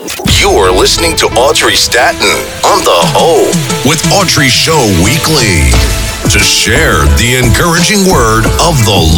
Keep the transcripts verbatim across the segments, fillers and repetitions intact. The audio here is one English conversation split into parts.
You're listening to Audrey Staton on The Hope with Audrey Show Weekly to share the encouraging word of the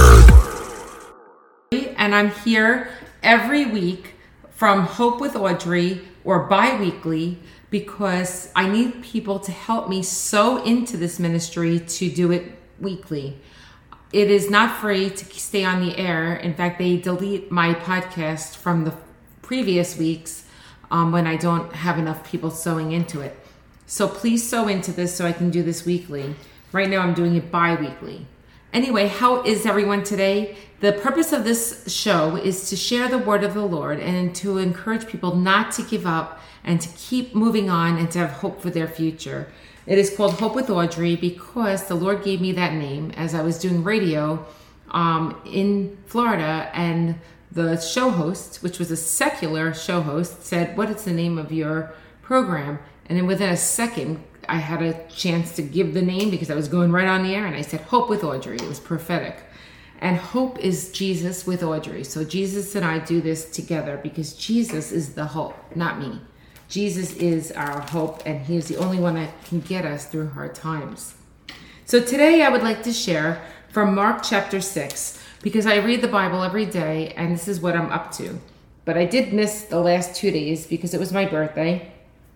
Lord. And I'm here every week from Hope with Audrey or bi-weekly because I need people to help me sow into this ministry to do it weekly. It is not free to stay on the air. In fact, they delete my podcast from the previous weeks um, when I don't have enough people sewing into it. So please sow into this so I can do this weekly. Right now I'm doing it bi-weekly. Anyway, how is everyone today? The purpose of this show is to share the word of the Lord and to encourage people not to give up and to keep moving on and to have hope for their future. It is called Hope with Audrey because the Lord gave me that name as I was doing radio um, in Florida, and the show host, which was a secular show host, said, "What is the name of your program?" And then within a second, I had a chance to give the name because I was going right on the air, and I said, Hope with Audrey. It was prophetic. And hope is Jesus with Audrey. So Jesus and I do this together because Jesus is the hope, not me. Jesus is our hope, and he is the only one that can get us through hard times. So today I would like to share from Mark chapter six, because I read the Bible every day, and this is what I'm up to. But I did miss the last two days because it was my birthday,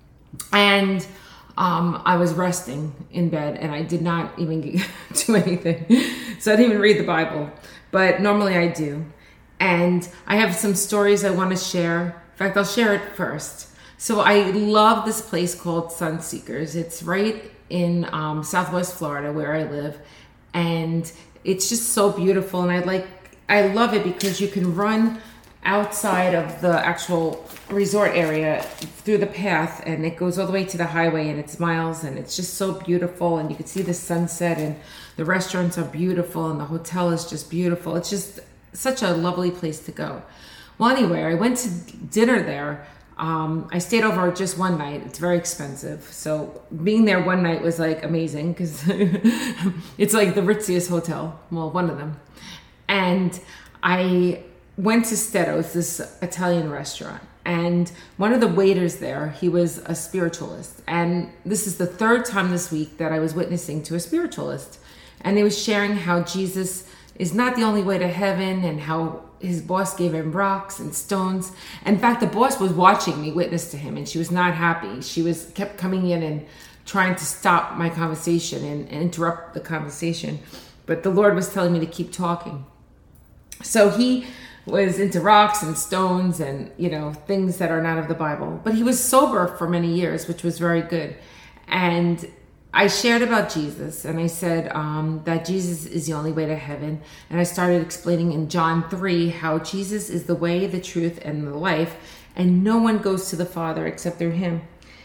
and um, I was resting in bed, and I did not even do anything. So I didn't even read the Bible, but normally I do. And I have some stories I want to share. In fact, I'll share it first. So I love this place called Sunseekers. It's right in um, Southwest Florida where I live, and it's just so beautiful. And I like, I love it because you can run outside of the actual resort area through the path, and it goes all the way to the highway, and it's miles, and it's just so beautiful. And you can see the sunset, and the restaurants are beautiful, and the hotel is just beautiful. It's just such a lovely place to go. Well, anyway, I went to dinner there. Um, I stayed over just one night. It's very expensive. So being there one night was like amazing because it's like the ritziest hotel. Well, one of them. And I went to Stetto's, this Italian restaurant. And one of the waiters there, he was a spiritualist. And this is the third time this week that I was witnessing to a spiritualist. And he was sharing how Jesus is not the only way to heaven, and how his boss gave him rocks and stones. In fact, the boss was watching me witness to him, and she was not happy. She was kept coming in and trying to stop my conversation and, and interrupt the conversation. But the Lord was telling me to keep talking. So he was into rocks and stones and, you know, things that are not of the Bible. But he was sober for many years, which was very good. And I shared about Jesus, and I said um, that Jesus is the only way to heaven. And I started explaining in John three how Jesus is the way, the truth, and the life, and no one goes to the Father except through him.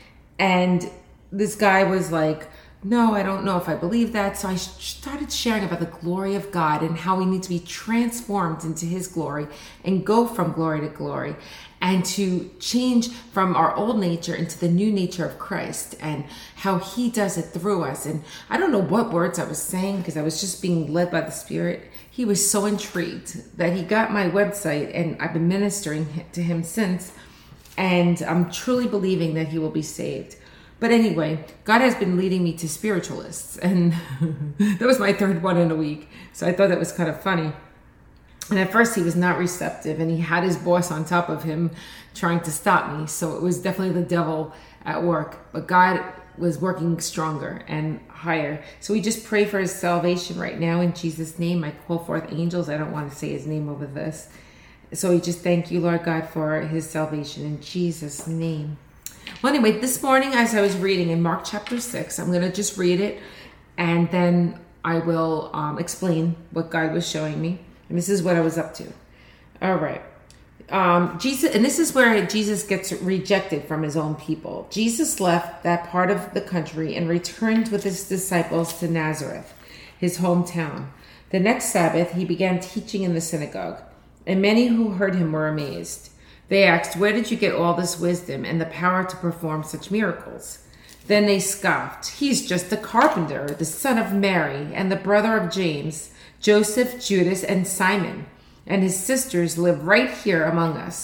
And this guy was like, no, I don't know if I believe that. So I started sharing about the glory of God and how we need to be transformed into his glory and go from glory to glory, and to change from our old nature into the new nature of Christ, and how he does it through us. And I don't know what words I was saying because I was just being led by the Spirit. He was so intrigued that he got my website, and I've been ministering to him since, and I'm truly believing that he will be saved. But anyway, God has been leading me to spiritualists, and that was my third one in a week. So I thought that was kind of funny. And at first he was not receptive, and he had his boss on top of him trying to stop me. So it was definitely the devil at work, but God was working stronger and higher. So we just pray for his salvation right now in Jesus' name. I call forth angels. I don't want to say his name over this. So we just thank you, Lord God, for his salvation in Jesus' name. Well, anyway, this morning as I was reading in Mark chapter six, I'm going to just read it, and then I will um, explain what God was showing me. And this is what I was up to. All right. Um, Jesus, and this is where Jesus gets rejected from his own people. Jesus left that part of the country and returned with his disciples to Nazareth, his hometown. The next Sabbath, he began teaching in the synagogue, and many who heard him were amazed. They asked, "Where did you get all this wisdom and the power to perform such miracles?" Then they scoffed, "He's just a carpenter, the son of Mary, and the brother of James, Joseph, Judas, and Simon, and his sisters live right here among us."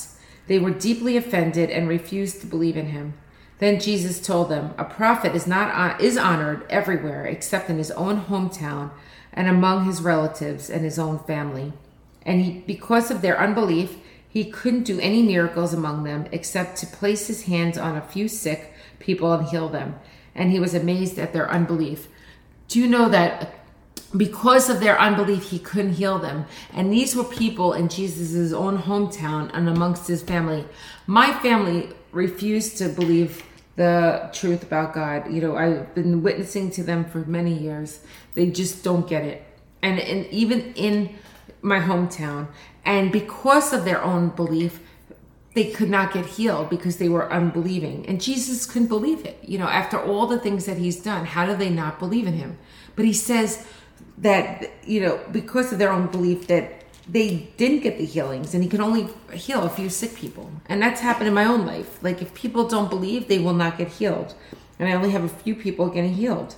They were deeply offended and refused to believe in him. Then Jesus told them, "A prophet is not is honored everywhere except in his own hometown and among his relatives and his own family." And he, because of their unbelief, he couldn't do any miracles among them except to place his hands on a few sick people and heal them. And he was amazed at their unbelief. Do you know that because of their unbelief, he couldn't heal them? And these were people in Jesus' own hometown and amongst his family. My family refused to believe the truth about God. You know, I've been witnessing to them for many years. They just don't get it. And, and even in my hometown, and because of their own belief, they could not get healed because they were unbelieving. And Jesus couldn't believe it. You know, after all the things that he's done, how do they not believe in him? But he says that, you know, because of their own belief, that they didn't get the healings, and he can only heal a few sick people. And that's happened in my own life. Like, if people don't believe, they will not get healed. And I only have a few people getting healed.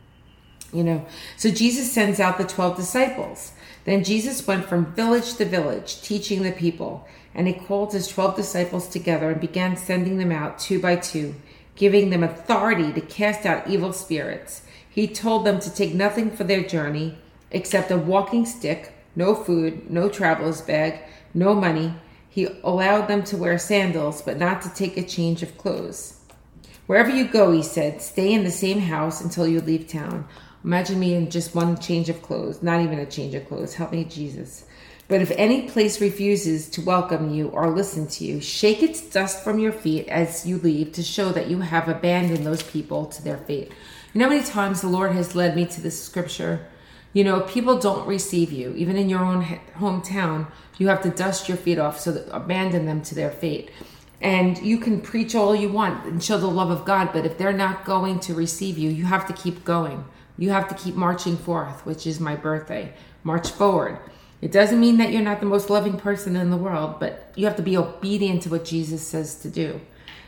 You know, so Jesus sends out the twelve disciples. Then Jesus went from village to village, teaching the people. And he called his twelve disciples together and began sending them out two by two, giving them authority to cast out evil spirits. He told them to take nothing for their journey except a walking stick, no food, no traveler's bag, no money. He allowed them to wear sandals, but not to take a change of clothes. Wherever you go, he said, stay in the same house until you leave town. Imagine me in just one change of clothes, not even a change of clothes. Help me, Jesus. But if any place refuses to welcome you or listen to you, shake its dust from your feet as you leave to show that you have abandoned those people to their fate. You know how many times the Lord has led me to this scripture? You know, if people don't receive you, even in your own hometown, you have to dust your feet off, so that abandon them to their fate. And you can preach all you want and show the love of God, but if they're not going to receive you, you have to keep going. You have to keep marching forth, which is my birthday. March forward. It doesn't mean that you're not the most loving person in the world, but you have to be obedient to what Jesus says to do.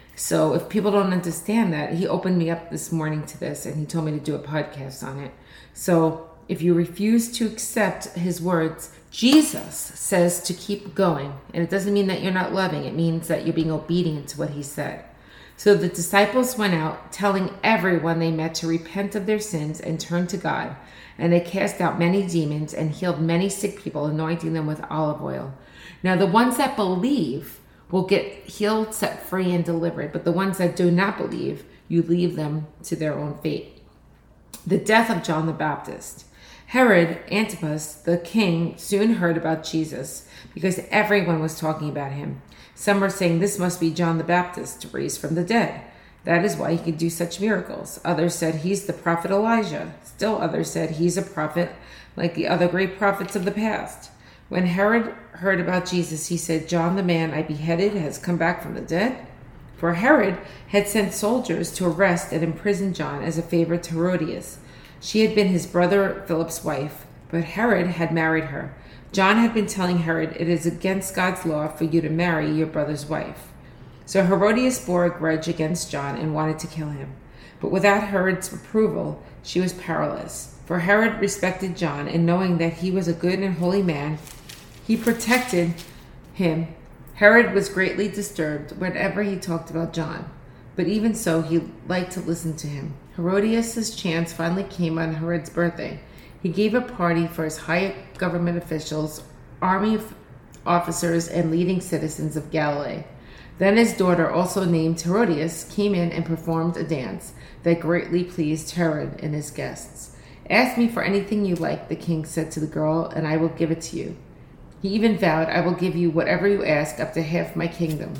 So if people don't understand that, he opened me up this morning to this, and he told me to do a podcast on it. So if you refuse to accept his words, Jesus says to keep going. And it doesn't mean that you're not loving. It means that you're being obedient to what he said. So the disciples went out, telling everyone they met to repent of their sins and turn to God. And they cast out many demons and healed many sick people, anointing them with olive oil. Now the ones that believe will get healed, set free, and delivered. But the ones that do not believe, you leave them to their own fate. The death of John the Baptist. Herod Antipas, the king, soon heard about Jesus because everyone was talking about him. Some were saying, this must be John the Baptist, raised from the dead. That is why he could do such miracles. Others said he's the prophet Elijah. Still others said he's a prophet like the other great prophets of the past. When Herod heard about Jesus, he said, John the man I beheaded has come back from the dead. For Herod had sent soldiers to arrest and imprison John as a favor to Herodias. She had been his brother Philip's wife, but Herod had married her. John had been telling Herod, it is against God's law for you to marry your brother's wife. So Herodias bore a grudge against John and wanted to kill him. But without Herod's approval, she was powerless. For Herod respected John, and knowing that he was a good and holy man, he protected him. Herod was greatly disturbed whenever he talked about John. But even so, he liked to listen to him. Herodias' chance finally came on Herod's birthday. He gave a party for his high government officials, army officers, and leading citizens of Galilee. Then his daughter, also named Herodias, came in and performed a dance that greatly pleased Herod and his guests. Ask me for anything you like, the king said to the girl, and I will give it to you. He even vowed, I will give you whatever you ask, up to half my kingdom.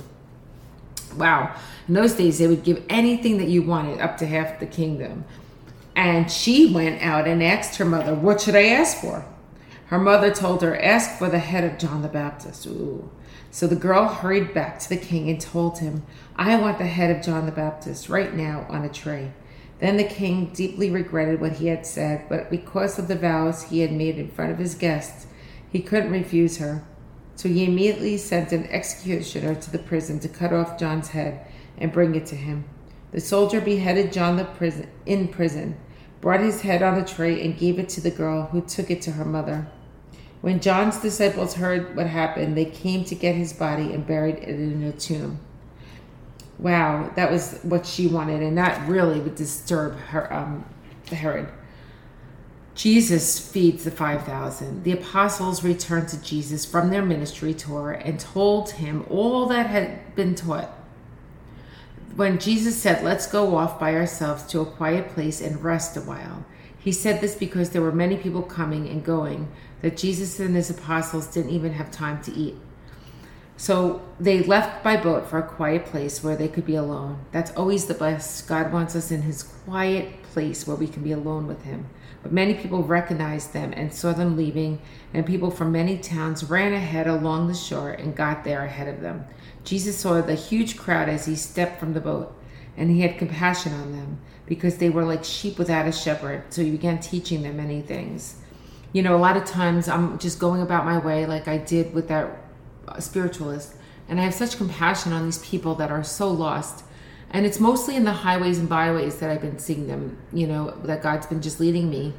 Wow. In those days, they would give anything that you wanted, up to half the kingdom. And she went out and asked her mother, what should I ask for? Her mother told her, ask for the head of John the Baptist. Ooh. So the girl hurried back to the king and told him, I want the head of John the Baptist right now on a tray. Then the king deeply regretted what he had said, but because of the vows he had made in front of his guests, he couldn't refuse her. So he immediately sent an executioner to the prison to cut off John's head and bring it to him. The soldier beheaded John the prison, in prison, brought his head on a tray, and gave it to the girl, who took it to her mother. When John's disciples heard what happened, they came to get his body and buried it in a tomb. Wow, that was what she wanted, and that really would disturb her, um, Herod. Jesus feeds the five thousand. The apostles returned to Jesus from their ministry tour and told him all that had been taught. When Jesus said, "Let's go off by ourselves to a quiet place and rest a while," he said this because there were many people coming and going that Jesus and his apostles didn't even have time to eat. So they left by boat for a quiet place where they could be alone. That's always the best. God wants us in his quiet place where we can be alone with him. But many people recognized them and saw them leaving, and people from many towns ran ahead along the shore and got there ahead of them. Jesus saw the huge crowd as he stepped from the boat, and he had compassion on them because they were like sheep without a shepherd. So he began teaching them many things. You know, a lot of times I'm just going about my way like I did with that spiritualist, and I have such compassion on these people that are so lost. And it's mostly in the highways and byways that I've been seeing them, you know, that God's been just leading me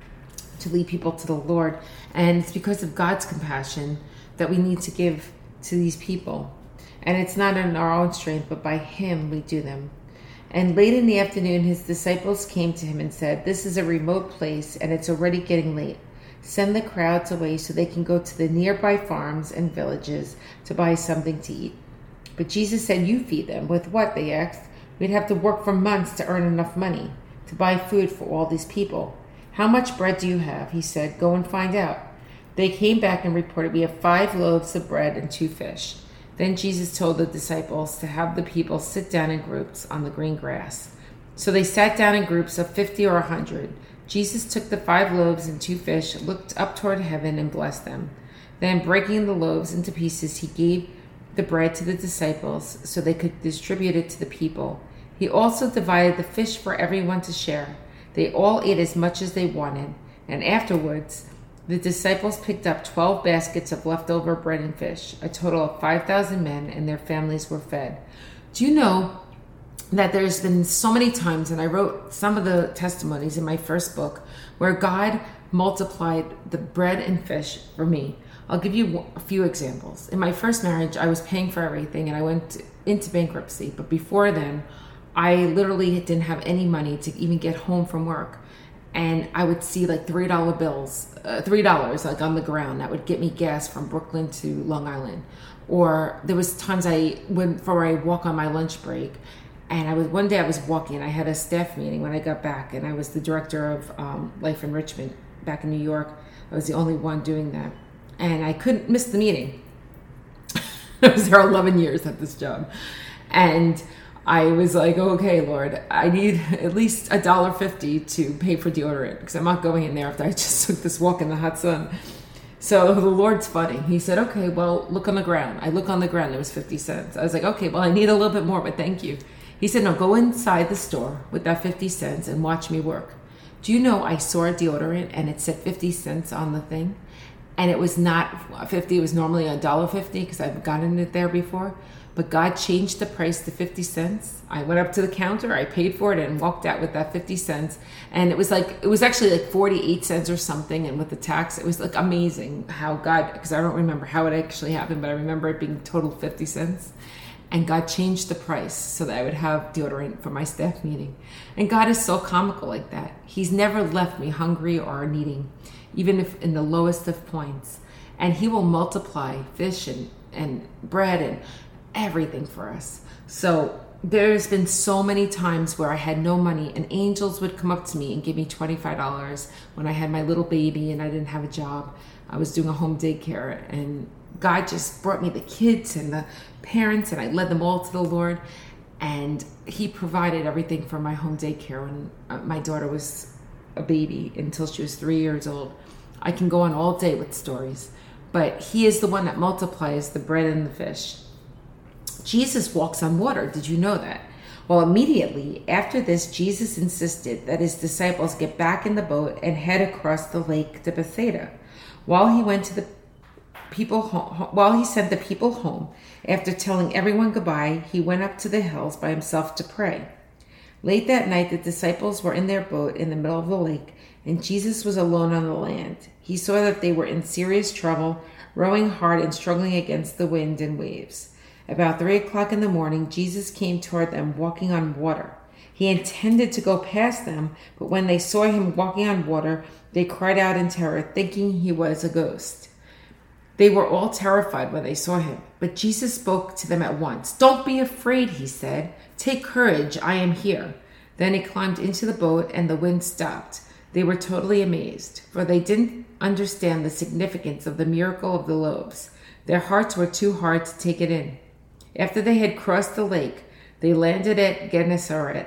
to lead people to the Lord. And it's because of God's compassion that we need to give to these people. And it's not in our own strength, but by him we do them. And late in the afternoon, his disciples came to him and said, "This is a remote place, and it's already getting late. Send the crowds away so they can go to the nearby farms and villages to buy something to eat." But Jesus said, "You feed them." "With what?" they asked. "We'd have to work for months to earn enough money to buy food for all these people." "How much bread do you have?" he said. "Go and find out." They came back and reported, "We have five loaves of bread and two fish." Then Jesus told the disciples to have the people sit down in groups on the green grass. So they sat down in groups of fifty or a hundred. Jesus took the five loaves and two fish, looked up toward heaven, and blessed them. Then, breaking the loaves into pieces, he gave the bread to the disciples so they could distribute it to the people. He also divided the fish for everyone to share. They all ate as much as they wanted, and afterwards the disciples picked up twelve baskets of leftover bread and fish. A total of five thousand men and their families were fed. Do you know that there's been so many times, and I wrote some of the testimonies in my first book, where God multiplied the bread and fish for me. I'll give you a few examples. In my first marriage, I was paying for everything and I went into bankruptcy. But before then, I literally didn't have any money to even get home from work. And I would see like three dollar bills, uh, three dollars like on the ground that would get me gas from Brooklyn to Long Island. Or there was times I went for a walk on my lunch break. And I was one day I was walking. I had a staff meeting when I got back, and I was the director of um, Life Enrichment back in New York. I was the only one doing that. And I couldn't miss the meeting. I was there eleven years at this job. And I was like, okay, Lord, I need at least a dollar fifty to pay for deodorant because I'm not going in there after I just took this walk in the hot sun. So the Lord's funny. He said, okay, well, look on the ground. I look on the ground. It was fifty cents. I was like, okay, well, I need a little bit more, but thank you. He said, no, go inside the store with that fifty cents and watch me work. Do you know I saw a deodorant and it said fifty cents on the thing? And it was not fifty, it was normally a dollar fifty because I've gotten it there before. But God changed the price to fifty cents. I went up to the counter, I paid for it, and walked out with that fifty cents. And it was like, it was actually like forty-eight cents or something. And with the tax, it was like amazing how God, because I don't remember how it actually happened, but I remember it being total fifty cents. And God changed the price so that I would have deodorant for my staff meeting. And God is so comical like that. He's never left me hungry or needing, even if in the lowest of points. And he will multiply fish and, and bread and everything for us. So there's been so many times where I had no money and angels would come up to me and give me twenty-five dollars when I had my little baby and I didn't have a job. I was doing a home daycare, and God just brought me the kids and the parents, and I led them all to the Lord. And he provided everything for my home daycare when my daughter was a baby until she was three years old. I can go on all day with stories, but he is the one that multiplies the bread and the fish. Jesus walks on water. Did you know that? Well, immediately after this, Jesus insisted that his disciples get back in the boat and head across the lake to Bethsaida. While he went to the people home, while he sent the people home, after telling everyone goodbye, he went up to the hills by himself to pray. Late that night, the disciples were in their boat in the middle of the lake, and Jesus was alone on the land. He saw that they were in serious trouble, rowing hard and struggling against the wind and waves. About three o'clock in the morning, Jesus came toward them walking on water. He intended to go past them, but when they saw him walking on water, they cried out in terror, thinking he was a ghost. They were all terrified when they saw him, but Jesus spoke to them at once. "Don't be afraid," he said. "Take courage, I am here." Then he climbed into the boat and the wind stopped. They were totally amazed, for they didn't understand the significance of the miracle of the loaves. Their hearts were too hard to take it in. After they had crossed the lake, they landed at Gennesaret.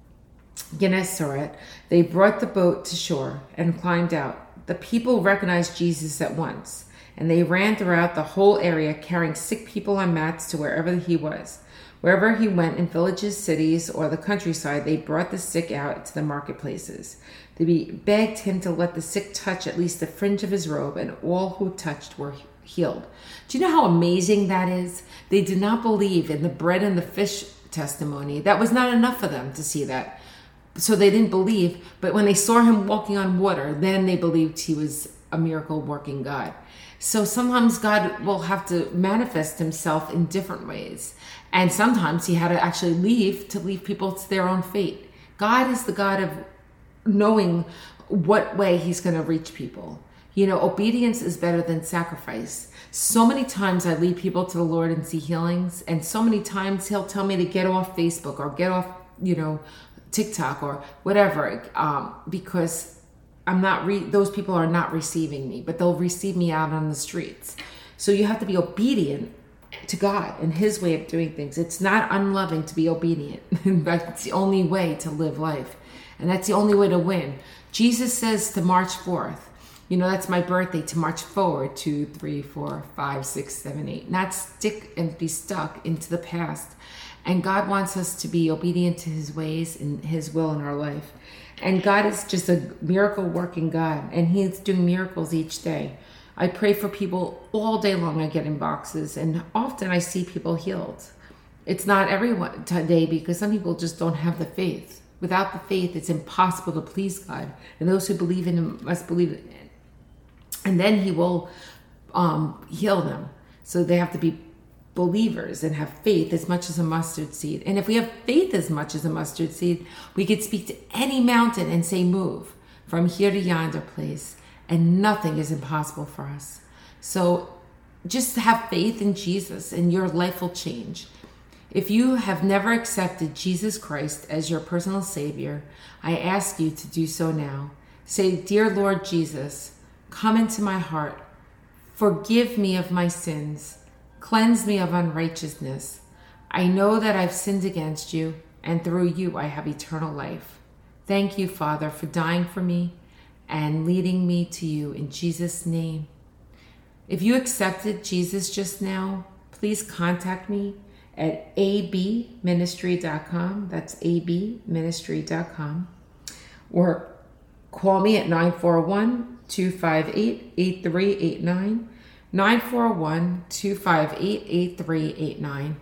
Gennesaret. They brought the boat to shore and climbed out. The people recognized Jesus at once, and they ran throughout the whole area carrying sick people on mats to wherever he was. Wherever he went, in villages, cities, or the countryside, they brought the sick out to the marketplaces. They begged him to let the sick touch at least the fringe of his robe, and all who touched were healed. Do you know how amazing that is? They did not believe in the bread and the fish testimony. That was not enough for them to see that. So they didn't believe, but when they saw him walking on water, then they believed he was a miracle working God. So sometimes God will have to manifest himself in different ways. And sometimes he had to actually leave to leave people to their own fate. God is the God of knowing what way he's going to reach people. You know, obedience is better than sacrifice. So many times I lead people to the Lord and see healings. And so many times he'll tell me to get off Facebook or get off, you know, TikTok or whatever, um, because I'm not, re- those people are not receiving me, but they'll receive me out on the streets. So you have to be obedient to God and his way of doing things. It's not unloving to be obedient. In fact, it's the only way to live life. And that's the only way to win. Jesus says to march forth. You know, that's my birthday, to march forward, two, three, four, five, six, seven, eight. Not stick and be stuck into the past. And God wants us to be obedient to his ways and his will in our life. And God is just a miracle working God. And he's doing miracles each day. I pray for people all day long. I get in boxes, and often I see people healed. It's not everyone today, because some people just don't have the faith. Without the faith, it's impossible to please God. And those who believe in him must believe in it. And then he will um, heal them. So they have to be believers and have faith as much as a mustard seed. And if we have faith as much as a mustard seed, we could speak to any mountain and say, move from here to yonder place. And nothing is impossible for us. So just have faith in Jesus and your life will change. If you have never accepted Jesus Christ as your personal Savior, I ask you to do so now. Say, "Dear Lord Jesus, come into my heart. Forgive me of my sins. Cleanse me of unrighteousness. I know that I've sinned against you, and through you I have eternal life. Thank you, Father, for dying for me and leading me to you in Jesus' name." If you accepted Jesus just now, please contact me at a b ministry dot com. That's a b ministry dot com. Or call me at nine four one, two five eight, eight three eight nine. nine four one, two five eight, eight three eight nine.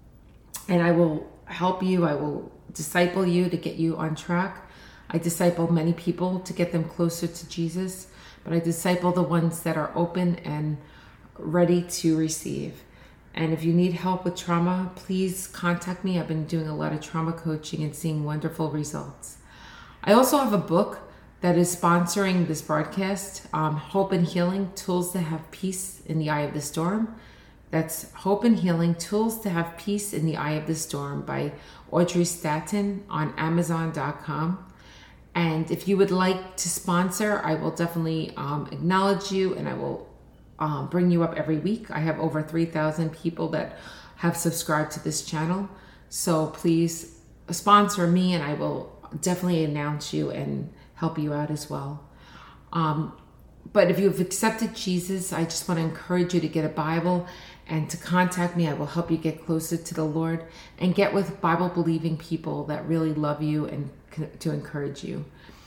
And I will help you. I will disciple you to get you on track. I disciple many people to get them closer to Jesus, but I disciple the ones that are open and ready to receive. And if you need help with trauma, please contact me. I've been doing a lot of trauma coaching and seeing wonderful results. I also have a book that is sponsoring this broadcast, um, Hope and Healing, Tools to Have Peace in the Eye of the Storm. That's Hope and Healing, Tools to Have Peace in the Eye of the Storm by Audrey Staton on amazon dot com. And if you would like to sponsor, I will definitely um, acknowledge you, and I will um, bring you up every week. I have over three thousand people that have subscribed to this channel. So please sponsor me, and I will definitely announce you and help you out as well. Um, but if you've accepted Jesus, I just want to encourage you to get a Bible and to contact me. I will help you get closer to the Lord and get with Bible-believing people that really love you and to encourage you.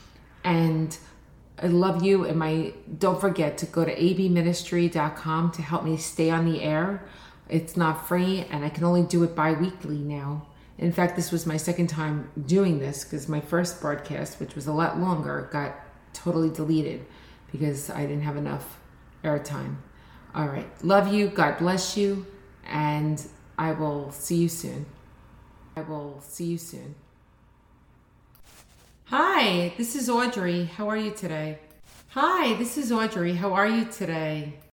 And I love you. And my don't forget to go to a b ministry dot com to help me stay on the air. It's not free, and I can only do it bi-weekly now. In fact, this was my second time doing this because my first broadcast, which was a lot longer, got totally deleted because I didn't have enough airtime. All right. Love you. God bless you. And I will see you soon. I will see you soon. Hi, this is Audrey. How are you today? Hi, this is Audrey. How are you today?